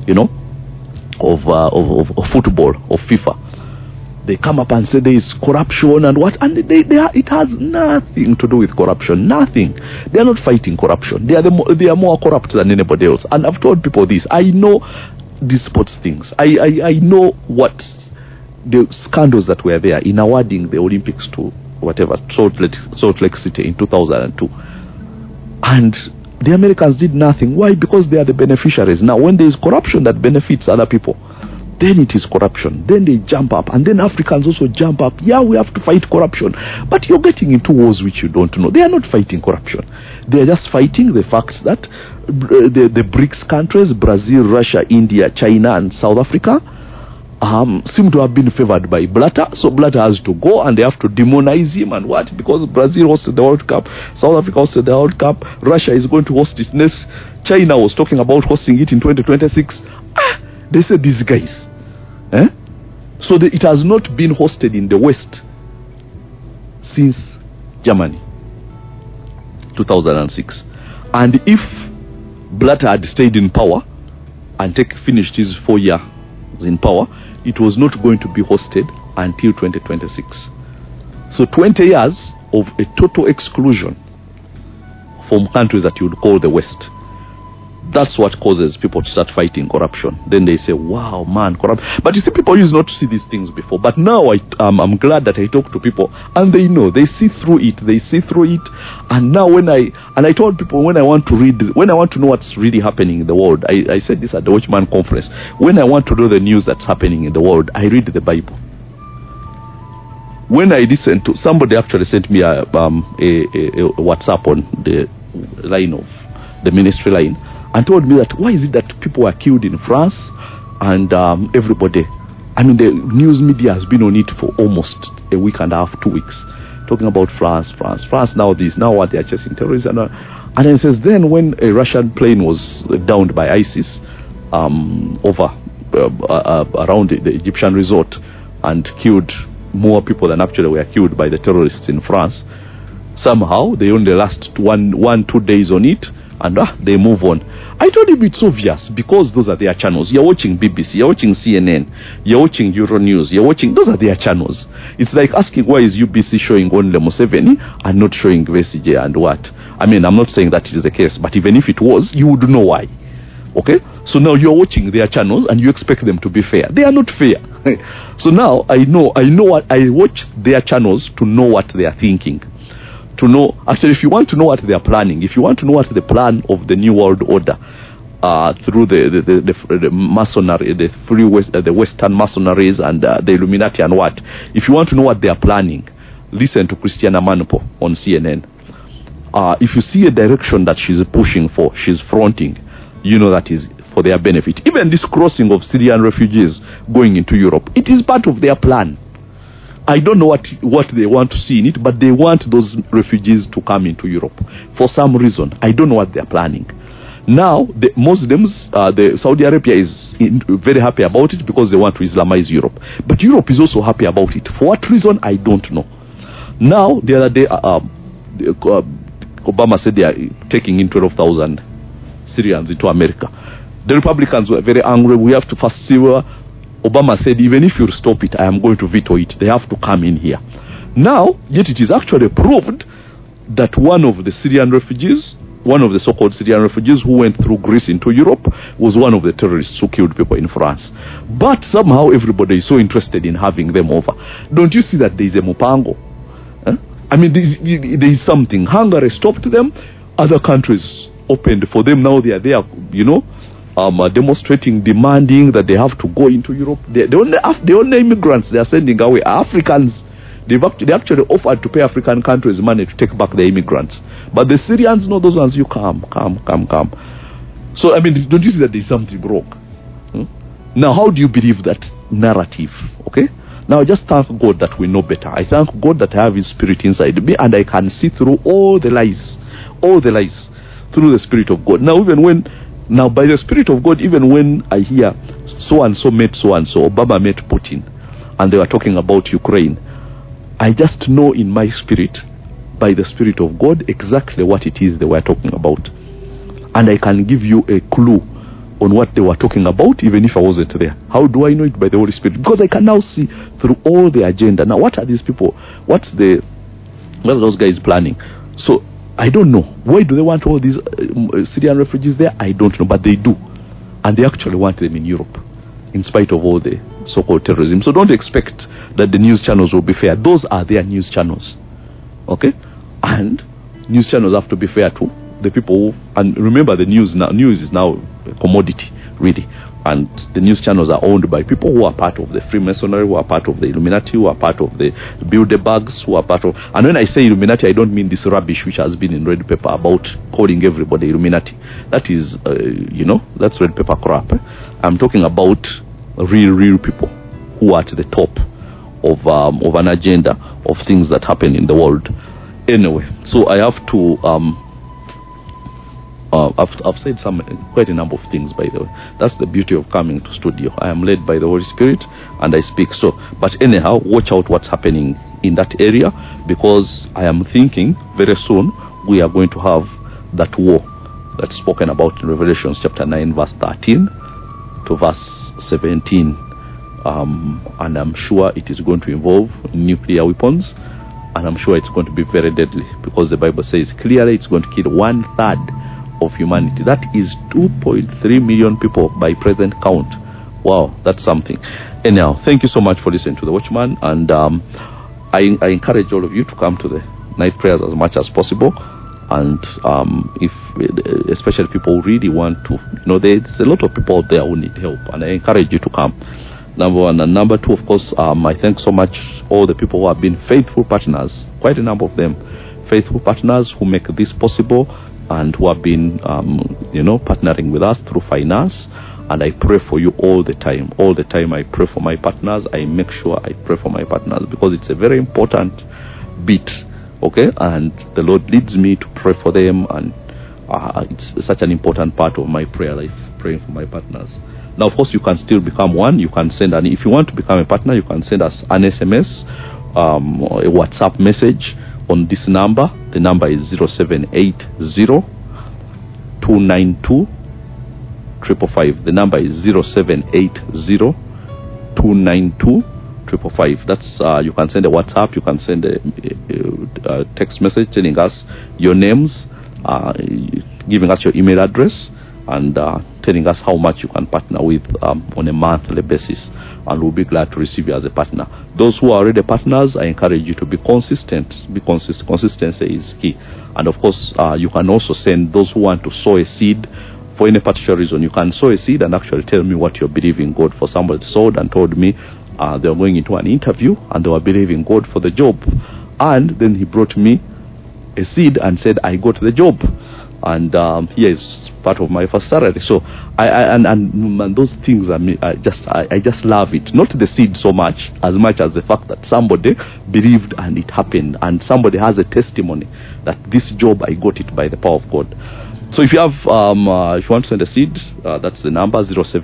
football, of FIFA. They come up and say there is corruption and what, and it has nothing to do with corruption. Nothing. They are not fighting corruption. They are more corrupt than anybody else. And I've told people this. I know these sports things. I know what the scandals that were there in awarding the Olympics to whatever Salt Lake City in 2002, and the Americans did nothing. Why? Because they are the beneficiaries. Now, when there is corruption that benefits other people, then it is corruption. Then they jump up, and then Africans also jump up. Yeah, we have to fight corruption. But you're getting into wars which you don't know. They are not fighting corruption. They are just fighting the fact that the BRICS countries, Brazil, Russia, India, China, and South Africa, seem to have been favored by Blatter. So Blatter has to go, and they have to demonize him, and what? Because Brazil hosted the World Cup, South Africa hosted the World Cup, Russia is going to host it next. China was talking about hosting it in 2026. They said these guys. So it has not been hosted in the West since Germany, 2006. And if Blatter had stayed in power and finished his 4 years in power, it was not going to be hosted until 2026. So 20 years of a total exclusion from countries that you would call the West. That's what causes people to start fighting corruption. Then they say, wow, man, corrupt. But you see, people used not to see these things before. But now I'm glad that I talk to people and they know, they see through it. And now I told people when I want to know what's really happening in the world, I said this at the Watchman conference, when I want to know the news that's happening in the world, I read the Bible. When I listen to, somebody actually sent me a WhatsApp on the line of the ministry line and told me that why is it that people were killed in France and everybody, I mean the news media has been on it for almost a week and a half, 2 weeks, talking about France now this, now what, they are chasing terrorists and it says then when a Russian plane was downed by ISIS over around the Egyptian resort and killed more people than actually were killed by the terrorists in France, somehow they only last 1-2 days on it and they move on. I told him it's obvious because those are their channels. You're watching BBC, you're watching CNN, you're watching Euronews, those are their channels. It's like asking why is UBC showing only Museveni and not showing Besigye and what? I mean, I'm not saying that is the case, but even if it was, you would know why. Okay? So now you're watching their channels and you expect them to be fair. They are not fair. So now I know what I watch their channels to know what they are thinking. To know, actually, if you want to know what they are planning, if you want to know what the plan of the New World Order through the masonry, the Western masonries and the Illuminati and what, if you want to know what they are planning, listen to Christiana Manpo on CNN. If you see a direction that she's pushing for, she's fronting, you know that is for their benefit. Even this crossing of Syrian refugees going into Europe, it is part of their plan. I don't know what they want to see in it, but they want those refugees to come into Europe for some reason. I don't know what they're planning. Now, the Muslims, the Saudi Arabia is very happy about it because they want to Islamize Europe. But Europe is also happy about it. For what reason, I don't know. Now, the other day, Obama said they are taking in 12,000 Syrians into America. The Republicans were very angry. We have to first see where Obama said, even if you stop it, I am going to veto it. They have to come in here. Now, yet it is actually proved that one of the Syrian refugees, one of the so-called Syrian refugees who went through Greece into Europe was one of the terrorists who killed people in France. But somehow everybody is so interested in having them over. Don't you see that there is a mupango? I mean, there is something. Hungary stopped them. Other countries opened for them. Now they are there, demonstrating, demanding that they have to go into Europe. The only immigrants they are sending away are Africans. They actually offered to pay African countries money to take back the immigrants. But the Syrians, no, those ones, you come. So, I mean, don't you see that there is something wrong? Now, how do you believe that narrative? Okay? Now, I just thank God that we know better. I thank God that I have His Spirit inside me and I can see through all the lies through the Spirit of God. Now, by the Spirit of God, even when I hear so-and-so met so-and-so, Obama met Putin, and they were talking about Ukraine, I just know in my spirit, by the Spirit of God, exactly what it is they were talking about. And I can give you a clue on what they were talking about, even if I wasn't there. How do I know it? By the Holy Spirit. Because I can now see through all the agenda. Now, what are these people? What are those guys planning? So, I don't know. Why do they want all these Syrian refugees there? I don't know, but they do. And they actually want them in Europe, in spite of all the so-called terrorism. So don't expect that the news channels will be fair. Those are their news channels. Okay? And news channels have to be fair too. The people and remember the news is now a commodity, really. And the news channels are owned by people who are part of the Freemasonry, who are part of the Illuminati, who are part of the Bilderbergs, who are part of... And when I say Illuminati, I don't mean this rubbish which has been in red paper about calling everybody Illuminati. That is, that's red paper crap. I'm talking about real people who are at the top of an agenda of things that happen in the world. Anyway, so I have to... I've said quite a number of things, by the way. That's the beauty of coming to studio. I am led by the Holy Spirit and I speak. So, but anyhow, watch out what's happening in that area, because I am thinking very soon we are going to have that war that's spoken about in Revelation chapter 9 verse 13 to verse 17. And I'm sure it is going to involve nuclear weapons, and I'm sure it's going to be very deadly, because the Bible says clearly it's going to kill 1/3 of humanity. That is 2.3 million people by present count. Wow, that's something. Anyhow, thank you so much for listening to The Watchman, and I encourage all of you to come to the night prayers as much as possible. And if especially people who really want to, there's a lot of people out there who need help, and I encourage you to come. Number one. And number two, of course, I thank so much all the people who have been faithful partners, quite a number of them, faithful partners who make this possible and who have been, partnering with us through finance. And I pray for you all the time. All the time I pray for my partners. I make sure I pray for my partners because it's a very important bit, okay? And the Lord leads me to pray for them, and it's such an important part of my prayer life, praying for my partners. Now, of course, you can still become one. You can send if you want to become a partner, you can send us an SMS, a WhatsApp message on this number. The number is 0780-292-555. The number is 0780-292-555. That's you can send a WhatsApp. You can send a text message telling us your names, giving us your email address, and telling us how much you can partner with on a monthly basis, and we'll be glad to receive you as a partner. Those who are already partners, I encourage you to be consistent. Consistency is key. And of course, you can also send those who want to sow a seed for any particular reason. You can sow a seed and actually tell me what you're believing God for. Somebody sowed and told me they were going into an interview and they were believing God for the job, and then he brought me a seed and said, I got the job, and here is part of my first salary. So and those things I just love it. Not the seed so much as the fact that somebody believed and it happened, and somebody has a testimony that this job I got it by the power of God. So if you have if you want to send a seed, that's the number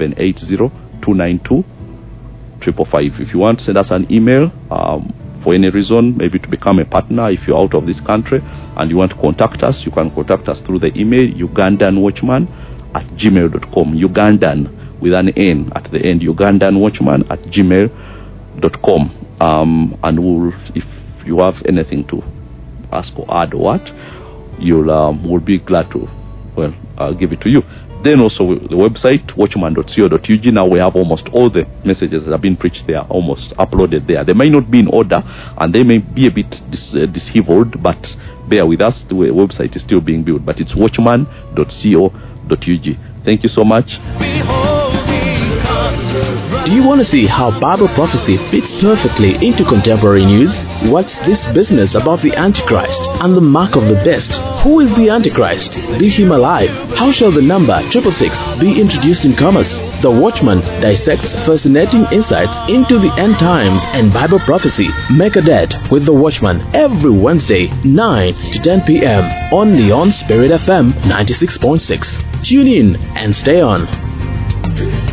0780-292-555. If you want to send us an email for any reason, maybe to become a partner, if you're out of this country and you want to contact us, you can contact us through the email ugandanwatchman@gmail.com. Ugandan with an N at the end, ugandanwatchman@gmail.com. And if you have anything to ask or add or what, we'll be glad to give it to you. Then also the website watchman.co.ug. Now we have almost all the messages that have been preached there, almost uploaded there. They may not be in order and they may be a bit disheveled, but bear with us. The website is still being built, but it's watchman.co.ug. Thank you so much. Do you want to see how Bible prophecy fits perfectly into contemporary news? What's this business about the Antichrist and the mark of the beast? Who is the Antichrist? Be him alive. How shall the number 666 be introduced in commerce? The Watchman dissects fascinating insights into the end times and Bible prophecy. Make a date with The Watchman every Wednesday, 9 to 10 p.m. only on Spirit FM 96.6. Tune in and stay on.